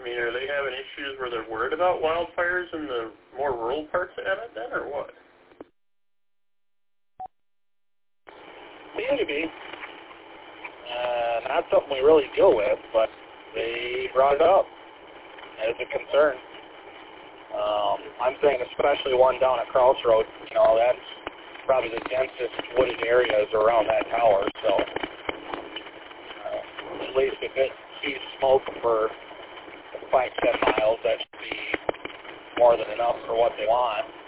mean, are they having issues where they're worried about wildfires in the more rural parts of Edmonton, or what? Seem to be. Not something we really deal with, but they brought it up as a concern. I'm saying especially one down at Crossroads, that's probably the densest wooded areas around that tower, so at least if it sees smoke for 5-10 miles, that should be more than enough for what they want.